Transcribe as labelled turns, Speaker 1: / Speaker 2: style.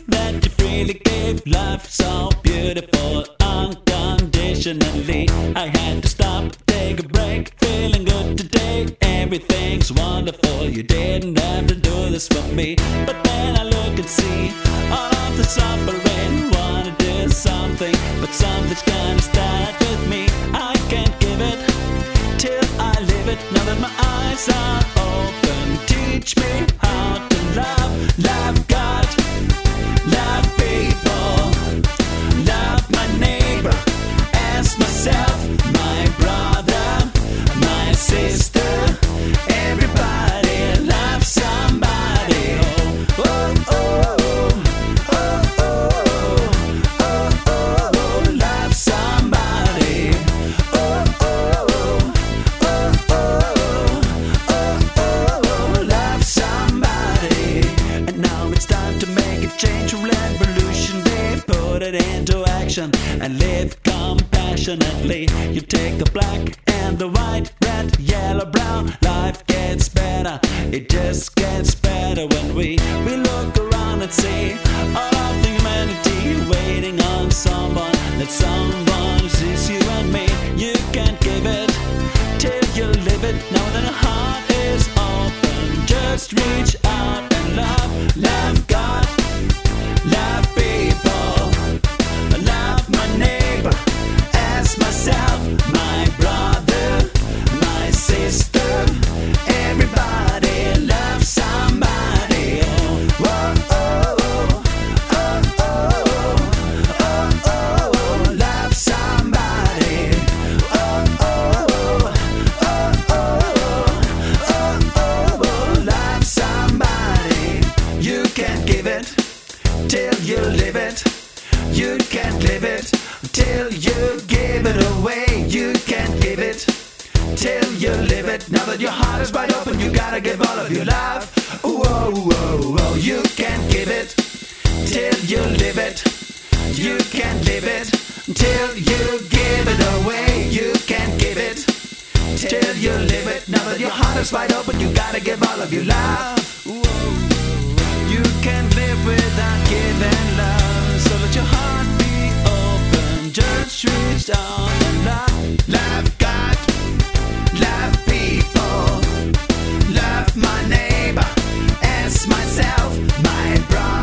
Speaker 1: that you freely gave life so beautiful unconditionally. I had to stop, take a break, feeling good today. Everything's wonderful, you didn't have to do this for me. But then I look and see all of the suffering. Wanna do something, but something's gonna start with me. I can't give it till I live it. Now that my eyes are open, teach me how to love. Love God, love people, love my neighbor as myself, my brother, my sister. Everybody love somebody. Oh, oh, oh, oh, oh, oh, oh, oh, love somebody. Oh, oh, oh, oh, oh, oh, oh, love somebody. And now it's time to make a change, revolution day. Put it into action and live compassionately. You take the black and the white, red, yellow, brown. Life gets better, it just gets better when we look around and see all of the humanity waiting on someone. That someone sees you and me. You can't give it till you live it. Now that your heart is open, just reach out and love. Love God, love people, love my neighbor as myself, my brother, my sister. Everybody love somebody. Oh, oh, oh, oh, oh, oh, oh, oh, love somebody. Oh, oh, oh, oh, oh, oh, oh, love somebody. You can't give it till you live it. You can't live it till you give it away. You can't give it till you live it. Now that your heart is wide open, you gotta give all of your love. Whoa, whoa, whoa. You can't give it till you live it. You can't live it till you give it away. You can't give it till you live it. Now that your heart is wide open, you gotta give all of your love. Whoa. You can't live without giving love. So let your heart be open. Just reach out and love. Love God, love people, love my neighbor as myself, my brother.